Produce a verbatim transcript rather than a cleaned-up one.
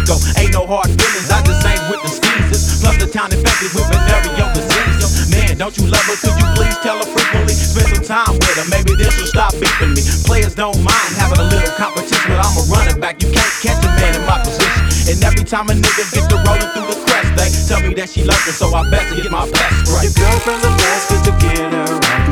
go. Ain't no hard feelings, I just ain't with the skeezers. Plus the town infected with venereal disease. Man, don't you love her? Could you please tell her frequently? Spend some time with her, maybe this will stop beeping me. Players don't mind having a little competition, but I'm a running back. You can't catch a man in my position. And every time a nigga get to rolling through the crest, they tell me that she loves me, so I best to get my best right. Your girlfriend's a basket to get her right.